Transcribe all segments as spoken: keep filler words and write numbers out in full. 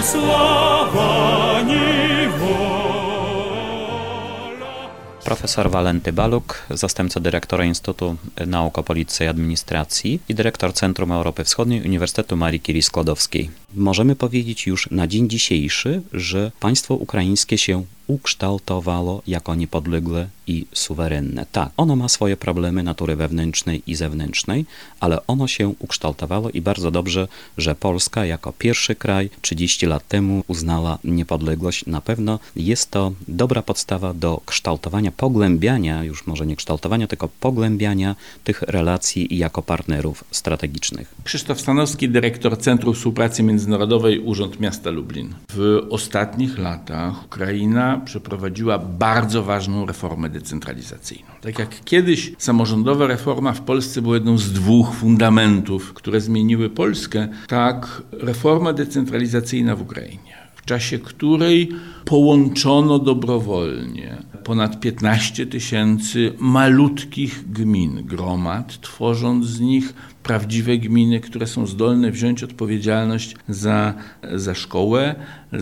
sława, ni wola. Profesor Walenty Baluk, zastępca dyrektora Instytutu Nauk o Polityce i Administracji i dyrektor Centrum Europy Wschodniej Uniwersytetu Marii Curie-Skłodowskiej. Możemy powiedzieć już na dzień dzisiejszy, że państwo ukraińskie się ukształtowało jako niepodległe i suwerenne. Tak, ono ma swoje problemy natury wewnętrznej i zewnętrznej, ale ono się ukształtowało i bardzo dobrze, że Polska jako pierwszy kraj trzydzieści lat temu uznała niepodległość. Na pewno jest to dobra podstawa do kształtowania, pogłębiania, już może nie kształtowania, tylko pogłębiania tych relacji jako partnerów strategicznych. Krzysztof Stanowski, dyrektor Centrum Współpracy Międzynarodowej, Urząd Miasta Lublin. W ostatnich latach Ukraina przeprowadziła bardzo ważną reformę decentralizacyjną. Tak jak kiedyś samorządowa reforma w Polsce była jedną z dwóch fundamentów, które zmieniły Polskę, tak reforma decentralizacyjna w Ukrainie, w czasie której połączono dobrowolnie ponad piętnaście tysięcy malutkich gmin, gromad, tworząc z nich prawdziwe gminy, które są zdolne wziąć odpowiedzialność za, za szkołę,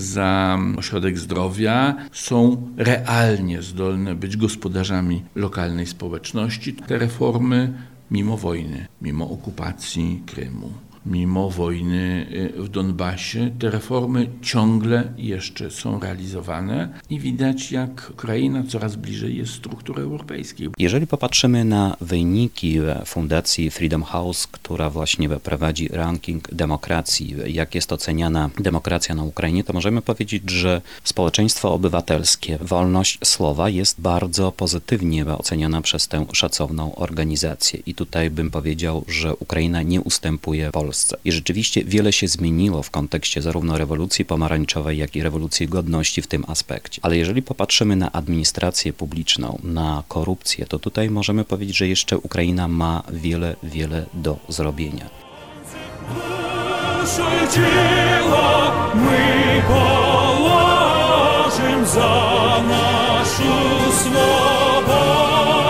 za ośrodek zdrowia, są realnie zdolne być gospodarzami lokalnej społeczności. Te reformy mimo wojny, mimo okupacji Krymu, mimo wojny w Donbasie, te reformy ciągle jeszcze są realizowane i widać, jak Ukraina coraz bliżej jest struktury europejskiej. Jeżeli popatrzymy na wyniki Fundacji Freedom House, która właśnie prowadzi ranking demokracji, jak jest oceniana demokracja na Ukrainie, to możemy powiedzieć, że społeczeństwo obywatelskie, wolność słowa jest bardzo pozytywnie oceniana przez tę szacowną organizację. I tutaj bym powiedział, że Ukraina nie ustępuje Polsce. I rzeczywiście wiele się zmieniło w kontekście zarówno rewolucji pomarańczowej, jak i rewolucji godności w tym aspekcie. Ale jeżeli popatrzymy na administrację publiczną, na korupcję, to tutaj możemy powiedzieć, że jeszcze Ukraina ma wiele, wiele do zrobienia. My położymy za naszą swobodę.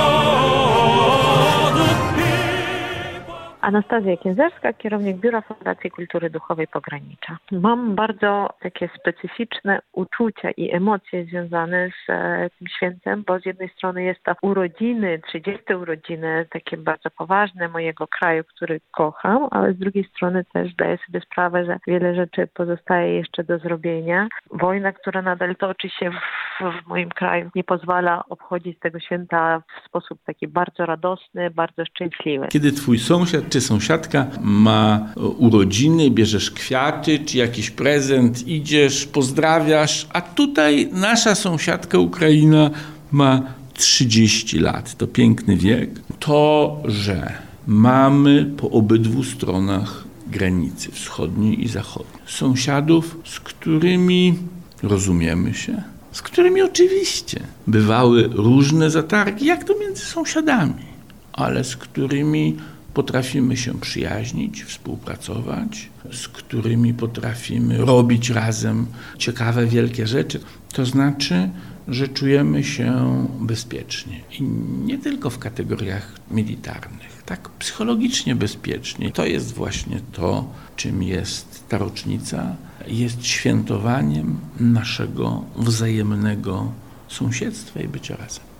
Anastazja Kięzerska, kierownik Biura Fundacji Kultury Duchowej Pogranicza. Mam bardzo takie specyficzne uczucia i emocje związane z e, tym świętem, bo z jednej strony jest to urodziny, trzydzieste urodziny, takie bardzo poważne mojego kraju, który kocham, ale z drugiej strony też zdaję sobie sprawę, że wiele rzeczy pozostaje jeszcze do zrobienia. Wojna, która nadal toczy się w, w moim kraju, nie pozwala obchodzić tego święta w sposób taki bardzo radosny, bardzo szczęśliwy. Kiedy twój sąsiad czy sąsiadka ma urodziny, bierzesz kwiaty czy jakiś prezent, idziesz, pozdrawiasz, a tutaj nasza sąsiadka Ukraina ma trzydzieści lat. To piękny wiek. To, że mamy po obydwu stronach granicy wschodniej i zachodniej sąsiadów, z którymi rozumiemy się, z którymi oczywiście bywały różne zatargi, jak to między sąsiadami, ale z którymi potrafimy się przyjaźnić, współpracować, z którymi potrafimy robić razem ciekawe, wielkie rzeczy. To znaczy, że czujemy się bezpiecznie. I nie tylko w kategoriach militarnych, tak psychologicznie bezpiecznie. To jest właśnie to, czym jest ta rocznica. Jest świętowaniem naszego wzajemnego sąsiedztwa i bycia razem.